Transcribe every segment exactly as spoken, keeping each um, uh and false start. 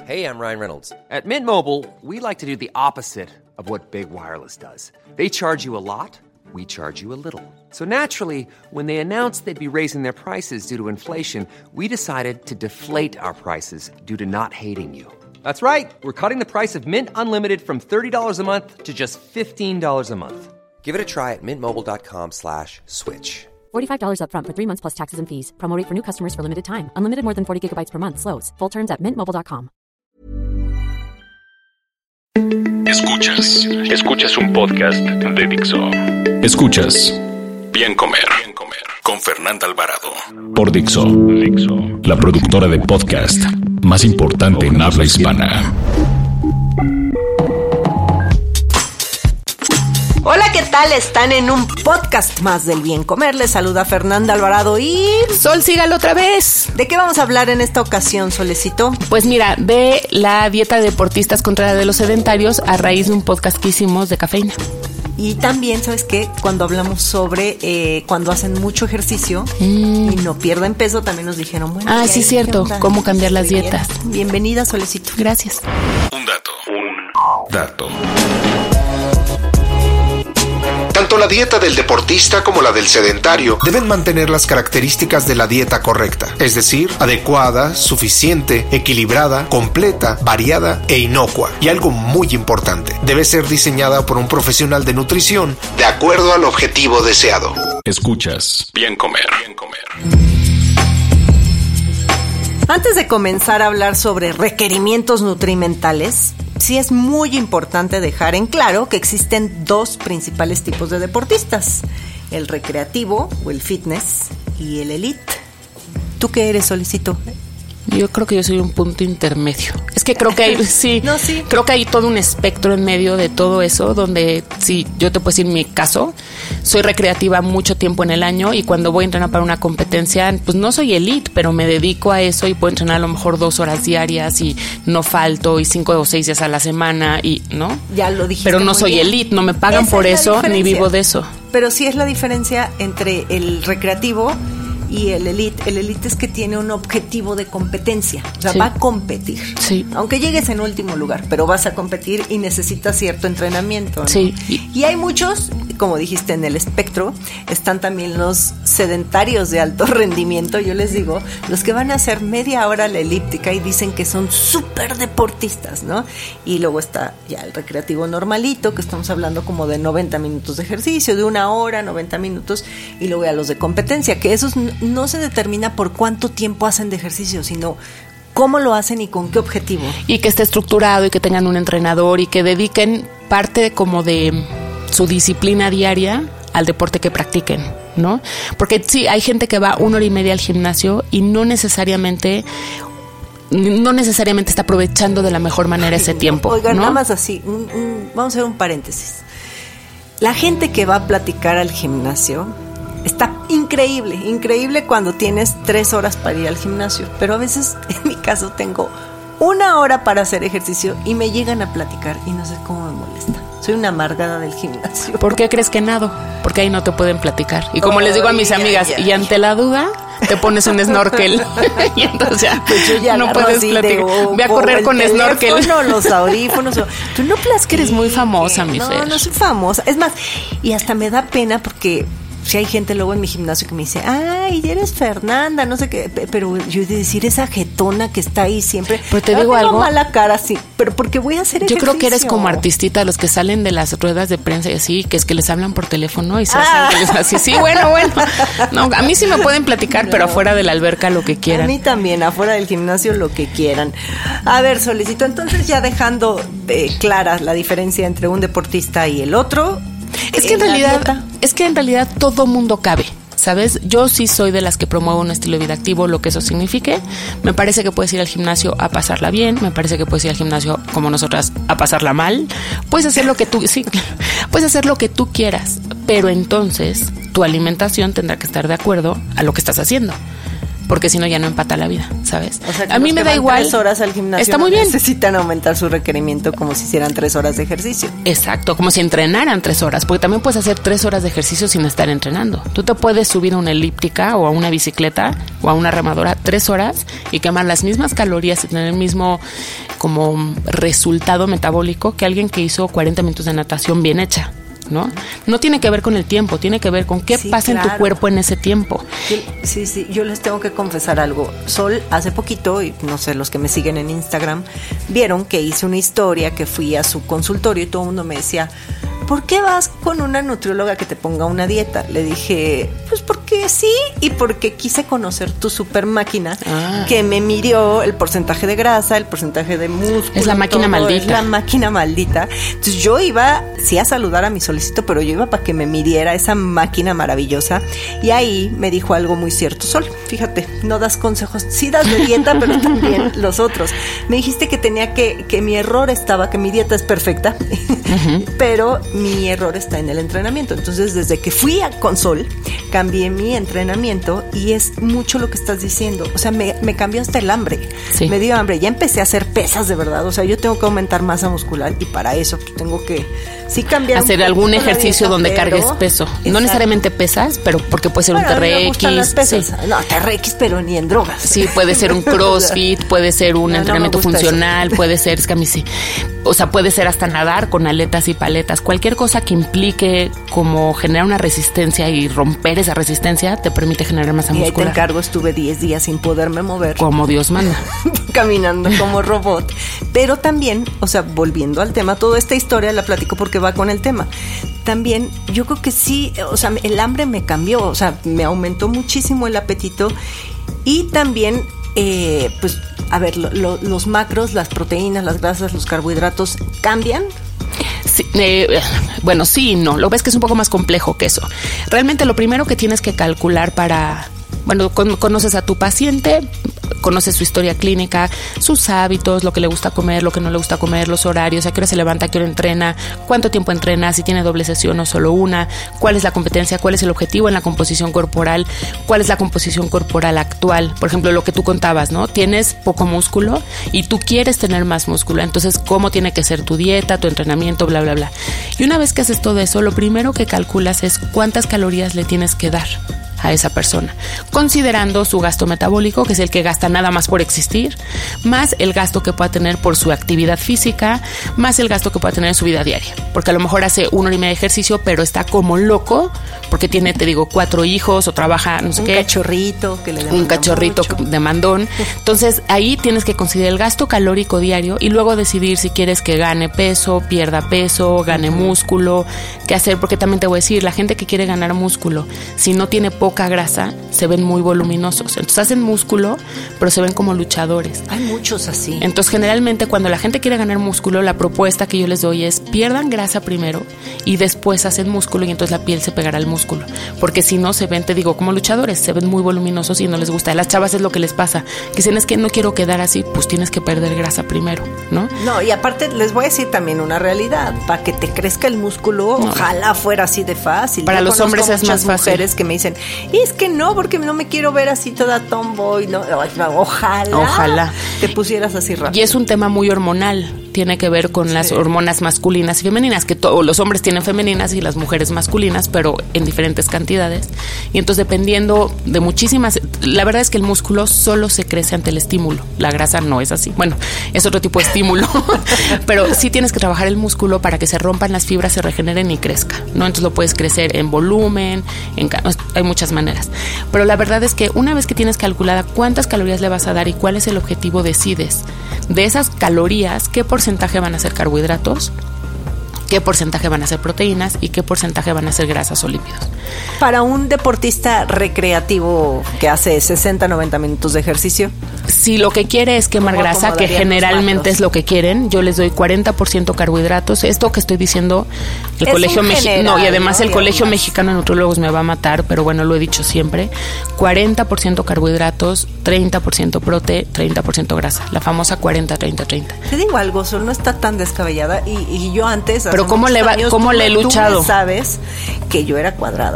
Hey, I'm Ryan Reynolds. At Mint Mobile, we like to do the opposite of what Big Wireless does. They charge you a lot, we charge you a little. So naturally, when they announced they'd be raising their prices due to inflation, we decided to deflate our prices due to not hating you. That's right. We're cutting the price of Mint Unlimited from thirty dollars a month to just fifteen dollars a month. Give it a try at mintmobile.com slash switch. forty-five dollars up front for three months plus taxes and fees. Promo rate for new customers for limited time. Unlimited more than forty gigabytes per month. Slows full terms at mint mobile dot com. Escuchas, escuchas un podcast de Dixo. Escuchas Bien Comer, Bien Comer con Fernanda Alvarado por Dixo, Dixo, la productora de podcast más importante en habla hispana. Hola, ¿qué tal? Están en un podcast más del Bien Comer. Les saluda Fernanda Alvarado y... Sol, sígalo otra vez. ¿De qué vamos a hablar en esta ocasión, Solecito? Pues mira, de la dieta de deportistas contra la de los sedentarios a raíz de un podcast que hicimos de cafeína. Y también, ¿sabes qué? Cuando hablamos sobre eh, cuando hacen mucho ejercicio mm. y no pierden peso, también nos dijeron, bueno... Ah, sí, es cierto. Cómo cambiar las Bien. dietas. Bienvenida, Solecito. Gracias. Un dato. Un dato. Tanto la dieta del deportista como la del sedentario deben mantener las características de la dieta correcta, es decir, adecuada, suficiente, equilibrada, completa, variada e inocua. Y algo muy importante, debe ser diseñada por un profesional de nutrición de acuerdo al objetivo deseado. Escuchas Bien Comer, Bien Comer. Antes de comenzar a hablar sobre requerimientos nutrimentales, sí es muy importante dejar en claro que existen dos principales tipos de deportistas: el recreativo o el fitness y el elite. ¿Tú qué eres, Solicito? Yo creo que yo soy un punto intermedio. Es que creo que hay, sí, no, sí. creo que hay todo un espectro en medio de todo eso, donde sí, yo te puedo decir mi caso, soy recreativa mucho tiempo en el año y cuando voy a entrenar para una competencia, pues no soy elite, pero me dedico a eso y puedo entrenar a lo mejor dos horas diarias y no falto y cinco o seis días a la semana y, ¿no? Ya lo dijiste. Pero no muy soy bien. elite, no me pagan Esa por es la eso, ni diferencia. vivo de eso. Pero sí es la diferencia entre el recreativo y el elite. El elite es que tiene un objetivo de competencia, o sea, sí. va a competir. Sí. Aunque llegues en último lugar, pero vas a competir y necesitas cierto entrenamiento, ¿no? Sí. Y hay muchos, como dijiste, en el espectro, están también los sedentarios de alto rendimiento, yo les digo, los que van a hacer media hora la elíptica y dicen que son súper deportistas, ¿no? Y luego está ya el recreativo normalito, que estamos hablando como de noventa minutos de ejercicio, de una hora, noventa minutos, y luego ya los de competencia, que esos no se determina por cuánto tiempo hacen de ejercicio, sino cómo lo hacen y con qué objetivo. Y que esté estructurado y que tengan un entrenador y que dediquen parte como de su disciplina diaria al deporte que practiquen, ¿no? Porque sí, hay gente que va una hora y media al gimnasio y no necesariamente... no necesariamente está aprovechando de la mejor manera ese tiempo. Oigan, ¿no? nada más así, un, un, vamos a hacer un paréntesis. La gente que va a platicar al gimnasio está increíble, increíble cuando tienes tres horas para ir al gimnasio, pero a veces, en mi caso, tengo una hora para hacer ejercicio y me llegan a platicar y no sé cómo me molesta. Soy una amargada del gimnasio. ¿Por qué crees que nado? Porque ahí no te pueden platicar. Y como oh, les digo a mis ya, amigas, ya. y ante la duda, te pones un snorkel. Y entonces ya, pues yo ya no puedes platicar. Voy a correr con snorkel. Los audífonos. Tú no platiques. Que eres muy famosa, mi No, Fer. no soy famosa. Es más, y hasta me da pena porque... si hay gente luego en mi gimnasio que me dice, ay, eres Fernanda, no sé qué, pero yo de decir esa jetona que está ahí siempre. Pero te digo algo. mala cara, sí, pero porque voy a hacer yo ejercicio. Yo creo que eres como artistita, los que salen de las ruedas de prensa y así, que es que les hablan por teléfono y se ah. hacen así. Sí, bueno, bueno. No, a mí sí me pueden platicar, no. pero afuera de la alberca lo que quieran. A mí también, afuera del gimnasio lo que quieran. A ver, Solicito, entonces ya dejando eh, clara la diferencia entre un deportista y el otro. Es que en realidad, es que en realidad todo mundo cabe, ¿sabes? Yo sí soy de las que promuevo un estilo de vida activo, lo que eso signifique. Me parece que puedes ir al gimnasio a pasarla bien, me parece que puedes ir al gimnasio como nosotras a pasarla mal. Puedes hacer lo que tú, sí, puedes hacer lo que tú quieras, pero entonces tu alimentación tendrá que estar de acuerdo a lo que estás haciendo. Porque si no ya no empata la vida, ¿sabes? O sea, que a mí los me que da van igual. Tres horas al gimnasio está no muy bien. Necesitan aumentar su requerimiento como si hicieran tres horas de ejercicio. Exacto, como si entrenaran tres horas, porque también puedes hacer tres horas de ejercicio sin estar entrenando. Tú te puedes subir a una elíptica o a una bicicleta o a una remadora tres horas y quemar las mismas calorías y tener el mismo como resultado metabólico que alguien que hizo cuarenta minutos de natación bien hecha, ¿no? No tiene que ver con el tiempo, tiene que ver con qué sí, pasa claro. en tu cuerpo en ese tiempo. Sí, sí, yo les tengo que confesar algo. Sol, hace poquito, y no sé, los que me siguen en Instagram, vieron que hice una historia, que fui a su consultorio y todo el mundo me decía, ¿por qué vas con una nutrióloga que te ponga una dieta? Le dije, pues porque sí y porque quise conocer tu super máquina ah. que me midió el porcentaje de grasa, el porcentaje de músculo. Es la máquina todo, maldita. Es la máquina maldita. Entonces yo iba, sí a saludar a mi solicito, pero yo iba para que me midiera esa máquina maravillosa. Y ahí me dijo algo muy cierto. Sol, fíjate, no das consejos, sí das de dieta, pero también los otros. Me dijiste que tenía que, que mi error estaba, que mi dieta es perfecta, uh-huh. pero mi error está en el entrenamiento. Entonces, desde que fui a Consol, cambié mi entrenamiento y es mucho lo que estás diciendo. O sea, me, me cambió hasta el hambre. Sí. Me dio hambre. Ya empecé a hacer pesas de verdad. O sea, yo tengo que aumentar masa muscular y para eso pues, tengo que sí cambiar. Hacer algún ejercicio dieta, donde pero, cargues peso. Exacto. No necesariamente pesas, pero porque puede ser bueno, un T R X. Me las pesas. Sí. No, T R X, pero ni en drogas. Sí, puede ser un CrossFit, puede ser un no, entrenamiento no funcional, eso. Puede ser, es que a mí sí. O sea, puede ser hasta nadar con aletas y paletas. Cualquier cosa que implique como generar una resistencia y romper esa resistencia te permite generar masa y muscular. Y ahí te encargo, estuve diez días sin poderme mover. Como Dios manda. Caminando como robot. Pero también, o sea, volviendo al tema, toda esta historia la platico porque va con el tema. También yo creo que sí, o sea, el hambre me cambió, o sea, me aumentó muchísimo el apetito y también, eh, pues, a ver, lo, lo, los macros, las proteínas, las grasas, los carbohidratos, ¿cambian? Sí, eh, bueno, sí y no. Lo ves que es un poco más complejo que eso. Realmente lo primero que tienes que calcular para... Bueno, con, conoces a tu paciente, conoces su historia clínica, sus hábitos, lo que le gusta comer, lo que no le gusta comer, los horarios, a qué hora se levanta, a qué hora entrena, cuánto tiempo entrena, si tiene doble sesión o solo una, cuál es la competencia, cuál es el objetivo en la composición corporal, cuál es la composición corporal actual. Por ejemplo, lo que tú contabas, ¿no? Tienes poco músculo y tú quieres tener más músculo, entonces cómo tiene que ser tu dieta, tu entrenamiento, bla, bla, bla. Y una vez que haces todo eso, lo primero que calculas es cuántas calorías le tienes que dar a esa persona, considerando su gasto metabólico, que es el que gasta nada más por existir, más el gasto que pueda tener por su actividad física, más el gasto que pueda tener en su vida diaria, porque a lo mejor hace una hora y media de ejercicio, pero está como loco, porque tiene, te digo, cuatro hijos, o trabaja, no sé un qué. Cachorrito que le demanda un cachorrito mucho. de mandón. Entonces, ahí tienes que considerar el gasto calórico diario y luego decidir si quieres que gane peso, pierda peso, gane uh-huh. músculo, qué hacer, porque también te voy a decir, la gente que quiere ganar músculo, si no tiene poco poca grasa, se ven muy voluminosos. Entonces hacen músculo, pero se ven como luchadores. Hay muchos así. Entonces generalmente cuando la gente quiere ganar músculo, la propuesta que yo les doy es pierdan grasa primero y después hacen músculo y entonces la piel se pegará al músculo. Porque si no se ven, te digo, como luchadores, se ven muy voluminosos y no les gusta. A las chavas es lo que les pasa. Que dicen es que no quiero quedar así, pues tienes que perder grasa primero, ¿no? No, y aparte les voy a decir también una realidad. Para que te crezca el músculo, no. Ojalá fuera así de fácil. Para yo los hombres es más fácil. Mujeres que me dicen, y es que no, porque no me quiero ver así toda tomboy, no, ojalá, ojalá te pusieras así rápido. Y es un tema muy hormonal, tiene que ver con sí. las hormonas masculinas y femeninas, que to- los hombres tienen femeninas y las mujeres masculinas, pero en diferentes cantidades. Y entonces dependiendo de muchísimas, la verdad es que el músculo solo se crece ante el estímulo, la grasa no es así. Bueno, es otro tipo de estímulo, pero sí tienes que trabajar el músculo para que se rompan las fibras, se regeneren y crezca, ¿no? Entonces lo puedes crecer en volumen, en, hay muchas maneras. Pero la verdad es que una vez que tienes calculada cuántas calorías le vas a dar y cuál es el objetivo, decides de esas calorías qué porcentaje van a ser carbohidratos, qué porcentaje van a ser proteínas y qué porcentaje van a ser grasas o lípidos. Para un deportista recreativo que hace sesenta, noventa minutos de ejercicio, si lo que quiere es quemar grasa, que generalmente es lo que quieren, yo les doy cuarenta por ciento carbohidratos. Esto que estoy diciendo, el es colegio mexicano, no, y además ¿no? el y colegio además. mexicano de nutriólogos me va a matar, pero bueno, lo he dicho siempre, cuarenta por ciento carbohidratos, treinta por ciento prote, treinta por ciento grasa, la famosa cuarenta, treinta, treinta. Te digo algo, Sol, no está tan descabellada y, y yo antes, pero cómo le va, años, cómo tú, le he luchado, tú sabes que yo era cuadrada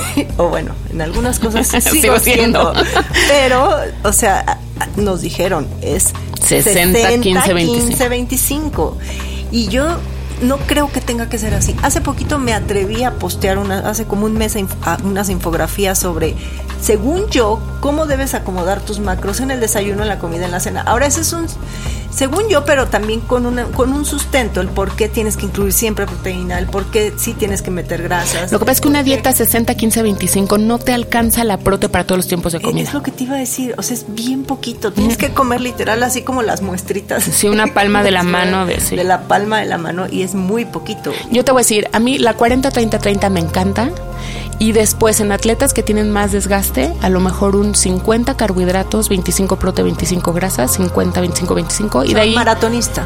o bueno, en algunas cosas sigo, sigo siendo, pero, o sea, nos dijeron es sesenta, quince, veinticinco y yo no creo que tenga que ser así. Hace poquito me atreví a postear una, hace como un mes a unas infografías sobre, según yo, cómo debes acomodar tus macros en el desayuno, en la comida, en la cena. Ahora ese es un Según yo, pero también con una con un sustento, el por qué tienes que incluir siempre proteína, el por qué sí tienes que meter grasas. Lo que pasa es que una dieta sesenta, quince, veinticinco no te alcanza la prote para todos los tiempos de comida. Es lo que te iba a decir, o sea, es bien poquito. Tienes que comer literal así como las muestritas. Sí, una palma de la mano. De, sí. de la palma de la mano y es muy poquito. Yo te voy a decir, a mí la cuarenta, treinta, treinta me encanta. Y después en atletas que tienen más desgaste, a lo mejor un cincuenta carbohidratos, veinticinco prote, veinticinco grasas, cincuenta, veinticinco, veinticinco. Y de ahí maratonista.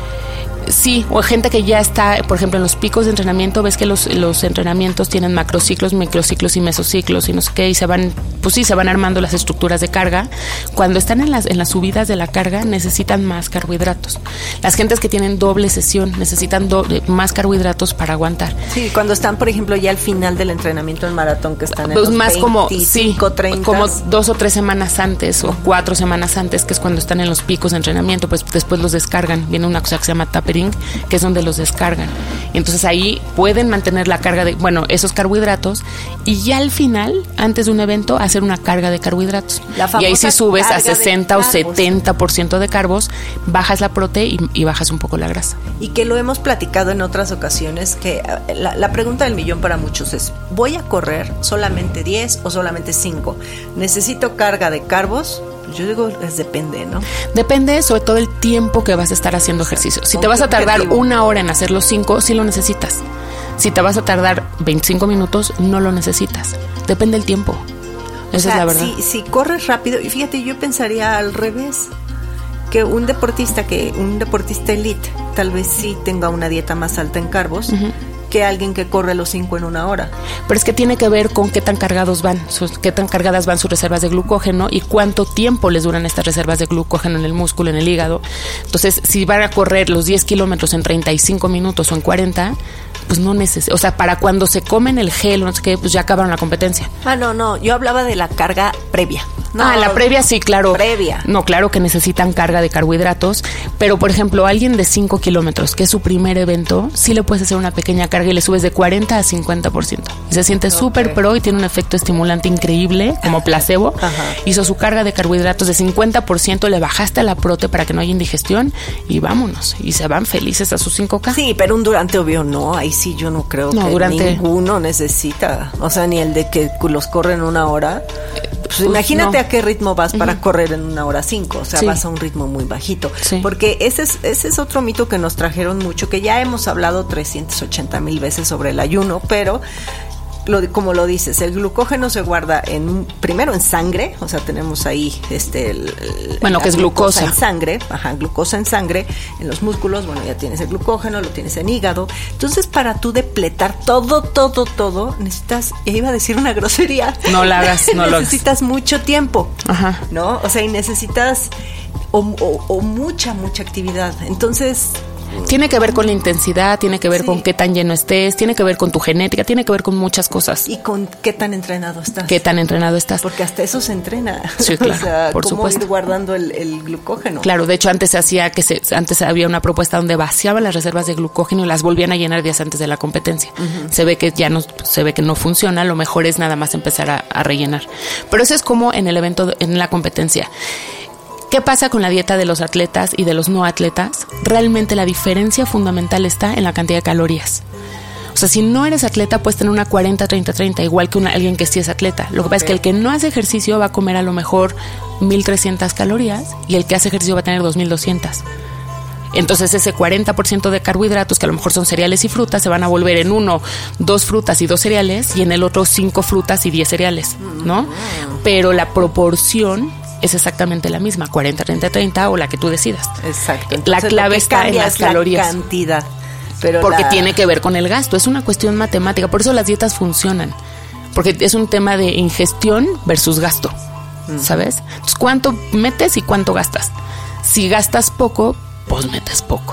Sí, o gente que ya está, por ejemplo, en los picos de entrenamiento, ves que los, los entrenamientos tienen macrociclos, microciclos y mesociclos y no sé qué, y se van, pues sí, se van armando las estructuras de carga. Cuando están en las, en las subidas de la carga, necesitan más carbohidratos. Las gentes que tienen doble sesión necesitan doble, más carbohidratos para aguantar. Sí, cuando están, por ejemplo, ya al final del entrenamiento en maratón, que están en pues los más como, veinticinco, sí, treinta. como dos o tres semanas antes o cuatro semanas antes, que es cuando están en los picos de entrenamiento, pues después los descargan. Viene una cosa que se llama tapering, que es donde los descargan. Y entonces ahí pueden mantener la carga de, bueno, esos carbohidratos y ya al final, antes de un evento, hacer una carga de carbohidratos. Y ahí si subes a sesenta o setenta por ciento de carbos, bajas la prote y, y bajas un poco la grasa. Y que lo hemos platicado en otras ocasiones, que la, la pregunta del millón para muchos es, ¿voy a correr solamente diez o solamente cinco? ¿Necesito carga de carbos? Yo digo, es depende, ¿no? Depende sobre todo el tiempo que vas a estar haciendo ejercicio. Si te vas a tardar una hora en hacer los cinco, sí lo necesitas. Si te vas a tardar veinticinco minutos, no lo necesitas. Depende del tiempo. Esa o sea, es la verdad. Si, si corres rápido, y fíjate, yo pensaría al revés, que un deportista, que un deportista elite, tal vez sí tenga una dieta más alta en carbos, uh-huh, que alguien que corre los cinco en una hora. Pero es que tiene que ver con qué tan cargados van, sus, qué tan cargadas van sus reservas de glucógeno y cuánto tiempo les duran estas reservas de glucógeno en el músculo, en el hígado. Entonces, si van a correr los diez kilómetros en treinta y cinco minutos o en cuarenta, pues no necesitan, o sea, para cuando se comen el gel o no sé qué, pues ya acabaron la competencia. Ah, no, no, yo hablaba de la carga previa. No, ah, la previa sí, claro. Previa. No, claro que necesitan carga de carbohidratos, pero por ejemplo, alguien de cinco kilómetros, que es su primer evento, sí le puedes hacer una pequeña carga y le subes de cuarenta a cincuenta por ciento. Y se siente súper okay. pro y tiene un efecto estimulante increíble, como placebo. Ajá. Hizo su carga de carbohidratos de cincuenta por ciento, le bajaste a la prote para que no haya indigestión y vámonos. Y se van felices a sus cinco K. Sí, pero un durante obvio no, ahí sí yo no creo no, que durante... ninguno necesita. O sea, ni el de que los corren una hora. Pues pues imagínate no. a qué ritmo vas para uh-huh. correr en una hora cinco, o sea, sí. vas a un ritmo muy bajito. Sí. Porque ese es, ese es otro mito que nos trajeron mucho, que ya hemos hablado trescientas ochenta mil veces sobre el ayuno, pero lo, como lo dices, el glucógeno se guarda en primero en sangre, o sea, tenemos ahí este el, bueno, que es glucosa. glucosa en sangre, ajá, glucosa en sangre, en los músculos, bueno, ya tienes el glucógeno, lo tienes en hígado. Entonces, para tú depletar todo, todo, todo, necesitas, ya iba a decir una grosería. No la hagas, no lo hagas. Necesitas mucho tiempo. Ajá. ¿No? O sea, y necesitas o, o, o mucha, mucha actividad. Entonces, tiene que ver con la intensidad, tiene que ver sí. con qué tan lleno estés, tiene que ver con tu genética, tiene que ver con muchas cosas. Y con qué tan entrenado estás. Qué tan entrenado estás. Porque hasta eso se entrena. Sí, claro, o sea, por cómo supuesto. ir guardando el, el glucógeno. Claro, de hecho antes se hacía que se, antes había una propuesta donde vaciaban las reservas de glucógeno y las volvían a llenar días antes de la competencia. Uh-huh. Se ve que ya no, se ve que no funciona, lo mejor es nada más empezar a, a rellenar. Pero eso es como en el evento, en la competencia. ¿Qué pasa con la dieta de los atletas y de los no atletas? Realmente la diferencia fundamental está en la cantidad de calorías. O sea, si no eres atleta, puedes tener una cuarenta, treinta, treinta, igual que una, alguien que sí es atleta. Lo que pasa es que el que no hace ejercicio va a comer a lo mejor mil trescientas calorías y el que hace ejercicio va a tener dos mil doscientas. Entonces ese cuarenta por ciento de carbohidratos, que a lo mejor son cereales y frutas, se van a volver en uno, dos frutas y dos cereales, y en el otro cinco frutas y diez cereales, ¿no? Pero la proporción es exactamente la misma, cuarenta, treinta, treinta o la que tú decidas. Exacto. Entonces, la clave está en las calorías. La cantidad. Pero porque la... tiene que ver con el gasto, es una cuestión matemática, por eso las dietas funcionan, porque es un tema de ingestión versus gasto, mm. ¿sabes? Entonces, ¿cuánto metes y cuánto gastas? Si gastas poco, pues metes poco.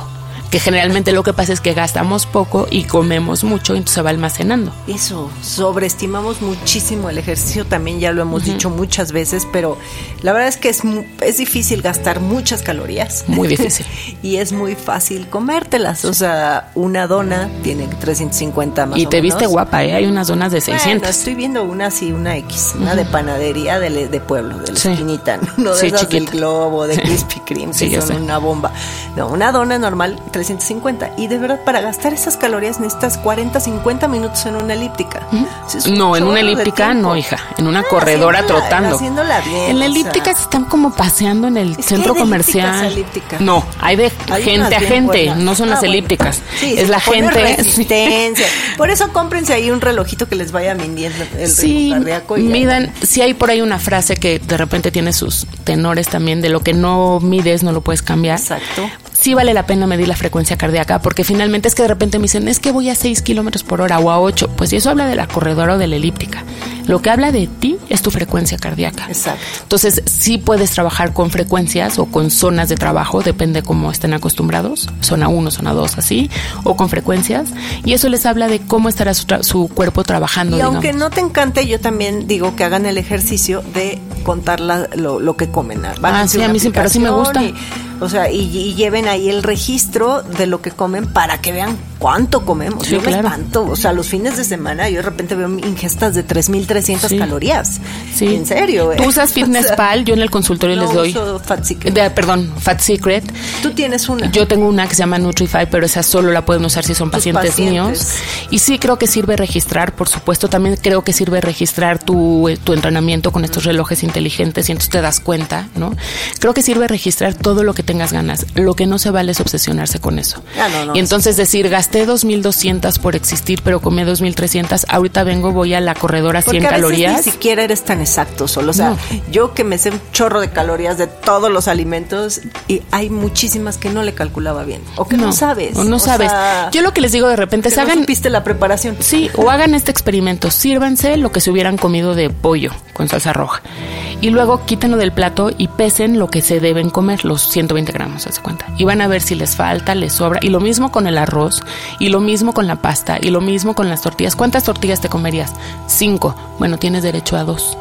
que generalmente lo que pasa es que gastamos poco y comemos mucho, y entonces se va almacenando. Eso, sobreestimamos muchísimo el ejercicio, también ya lo hemos uh-huh. dicho muchas veces, pero la verdad es que es, es difícil gastar muchas calorías. Muy difícil. Y es muy fácil comértelas, o sea, una dona tiene trescientos cincuenta más y o te menos. viste guapa, ¿eh? Hay unas donas de seiscientos. Bueno, estoy viendo una así, una X, una uh-huh. de panadería de, de pueblo, de la sí. esquinita, no de sí, esas chiquita. del Globo, de Krispy Kreme, sí, que son sé. una bomba. No, una dona normal, trescientos cincuenta. Y de verdad, para gastar esas calorías necesitas cuarenta, cincuenta minutos en una elíptica. ¿Mm? Es no, en una elíptica no, hija. En una ah, corredora haciéndola, trotando. Haciéndola bien. En la elíptica se están como paseando en el es centro que hay de comercial. Elípticas, no, hay de hay gente a gente, buenas. no son ah, las bueno. elípticas. Sí, es la gente. Resistencia. Por eso cómprense ahí un relojito que les vaya midiendo el sí, ritmo cardíaco. Y midan, sí hay por ahí una frase que de repente tiene sus tenores también, de lo que no mides no lo puedes cambiar. Exacto. Sí vale la pena medir la frecuencia cardíaca, porque finalmente es que de repente me dicen, es que voy a seis kilómetros por hora o a ocho. Pues eso habla de la corredora o de la elíptica. Lo que habla de ti es tu frecuencia cardíaca. Exacto. Entonces, sí puedes trabajar con frecuencias o con zonas de trabajo, depende cómo estén acostumbrados, zona uno, zona dos, así, o con frecuencias, y eso les habla de cómo estará su, tra- su cuerpo trabajando. Y digamos. aunque no te encante, yo también digo que hagan el ejercicio de contar la, lo, lo que comen. Ah, sí, a mí sí, pero sí me gusta. Y, o sea, y, y lleven ahí el registro de lo que comen para que vean cuánto comemos. Sí, yo me claro. espanto. O sea, los fines de semana yo de repente veo ingestas de tres mil trescientas sí. calorías. Sí. En serio. Tú usas Fitness o sea, Pal, yo en el consultorio no les doy. Uso Fat Secret. De, perdón, Fat Secret. Tú tienes una. Yo tengo una que se llama Nutrify, pero esa solo la pueden usar si son pacientes, pacientes míos. Y sí creo que sirve registrar, por supuesto. También creo que sirve registrar tu, tu entrenamiento con estos relojes inteligentes y entonces te das cuenta, ¿no? Creo que sirve registrar todo lo que tengas ganas. Lo que no se vale es obsesionarse con eso. Ah, no, no, y entonces sí. decir, gasté dos mil doscientas por existir, pero comí dos mil trescientas. Ahorita vengo, voy a la corredora Porque cien a veces calorías. ni siquiera eres tan exacto solo. O sea, no. yo que me sé un chorro de calorías de todos los alimentos y hay muchísimas que no le calculaba bien. O que no, no sabes. O no o sabes. Sea, yo lo que les digo de repente es que hagan. No supiste la preparación. Sí, o hagan este experimento. Sírvanse lo que se hubieran comido de pollo con salsa roja. Y luego quítenlo del plato y pesen lo que se deben comer, los ciento veinte gramos, se cuenta. Y van a ver si les falta, les sobra. Y lo mismo con el arroz, y lo mismo con la pasta, y lo mismo con las tortillas. ¿Cuántas tortillas te comerías? Cinco. Bueno, tienes derecho a dos.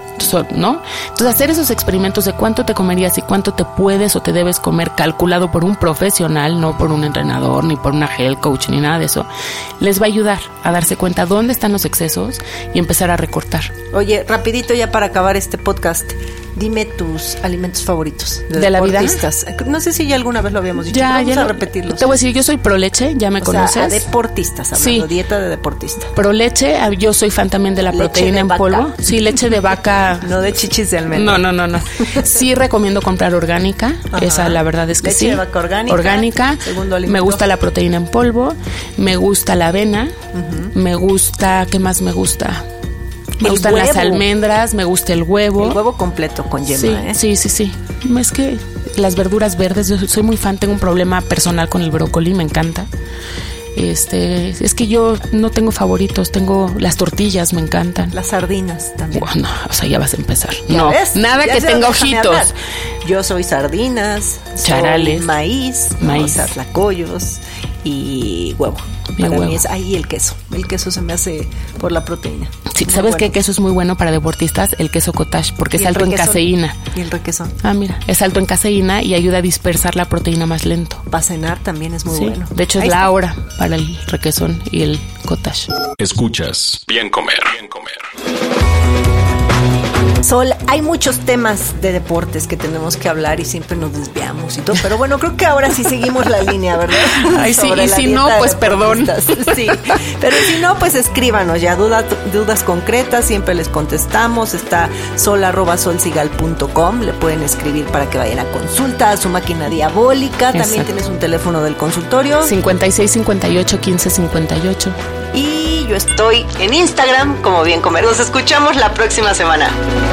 ¿No? Entonces hacer esos experimentos de cuánto te comerías y cuánto te puedes o te debes comer calculado por un profesional, no por un entrenador, ni por una health coach, ni nada de eso, les va a ayudar a darse cuenta dónde están los excesos y empezar a recortar. Oye, rapidito ya para acabar este podcast, dime tus alimentos favoritos de, ¿De la vida? No sé si ya alguna vez lo habíamos dicho, ya, pero vamos ya a lo, repetirlo. Te voy a decir, yo soy pro leche, ya me o conoces. Sea, a deportistas, hablando, sí. dieta de deportista. Pro leche, yo soy fan también de la leche proteína de en vaca. polvo. Sí, leche de vaca. No de chichis de almendra. No, no, no, no. Sí recomiendo comprar orgánica. Ajá. Esa la verdad es que leche sí. De vaca orgánica. Orgánica. Segundo alimento. Me gusta la proteína en polvo. Me gusta la avena. Uh-huh. Me gusta, ¿qué más me gusta? Me el gustan huevo. las almendras, me gusta el huevo. El huevo completo con yema, sí, ¿eh? Sí, sí, sí. Es que las verduras verdes, yo soy muy fan, tengo un problema personal con el brócoli, me encanta. Este, es que yo no tengo favoritos, tengo las tortillas, me encantan. Las sardinas también. Bueno, o sea, ya vas a empezar. ¿Ya no, ves? nada ya que tenga ojitos. Hablar. Yo soy sardinas, charales, soy maíz, maíz. O sea, tlacoyos y huevo. Y para huevo. mí es ahí el queso. El queso se me hace por la proteína. Sí, muy ¿sabes bueno. qué queso es muy bueno para deportistas? El queso cottage, porque es alto en caseína. Y el requesón. Ah, mira, es alto en caseína y ayuda a dispersar la proteína más lento. Para cenar también es muy sí. bueno. De hecho, ahí es está. la hora para el requesón y el cottage. Escuchas Bien Comer. Bien Comer. Sol, hay muchos temas de deportes que tenemos que hablar y siempre nos desviamos y todo, pero bueno, creo que ahora sí seguimos la línea, ¿verdad? Ay, sí, Sobre y la si dieta no, de pues perdón. deportistas. Sí, pero si no, pues escríbanos ya, dudas, dudas concretas, siempre les contestamos, está sol arroba solsigal punto com, le pueden escribir para que vayan a consulta, a su máquina diabólica, también Exacto. tienes un teléfono del consultorio. cincuenta y seis, cincuenta y ocho, quince, cincuenta y ocho. Y yo estoy en Instagram como Bien Comer. Nos escuchamos la próxima semana.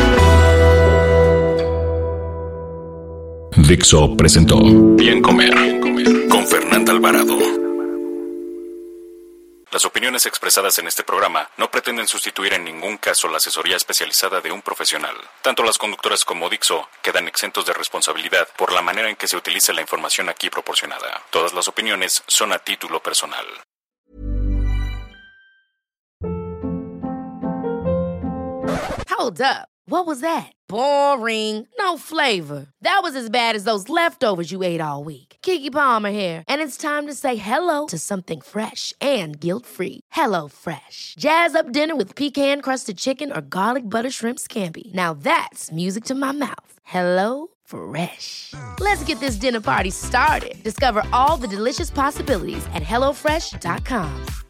Dixo presentó Bien Comer, Bien Comer con Fernanda Alvarado. Las opiniones expresadas en este programa no pretenden sustituir en ningún caso la asesoría especializada de un profesional. Tanto las conductoras como Dixo quedan exentos de responsabilidad por la manera en que se utilice la información aquí proporcionada. Todas las opiniones son a título personal. Hold up. What was that? Boring. No flavor. That was as bad as those leftovers you ate all week. Keke Palmer here, and it's time to say hello to something fresh and guilt-free. Hello Fresh. Jazz up dinner with pecan-crusted chicken or garlic butter shrimp scampi. Now that's music to my mouth. Hello Fresh. Let's get this dinner party started. Discover all the delicious possibilities at hello fresh dot com.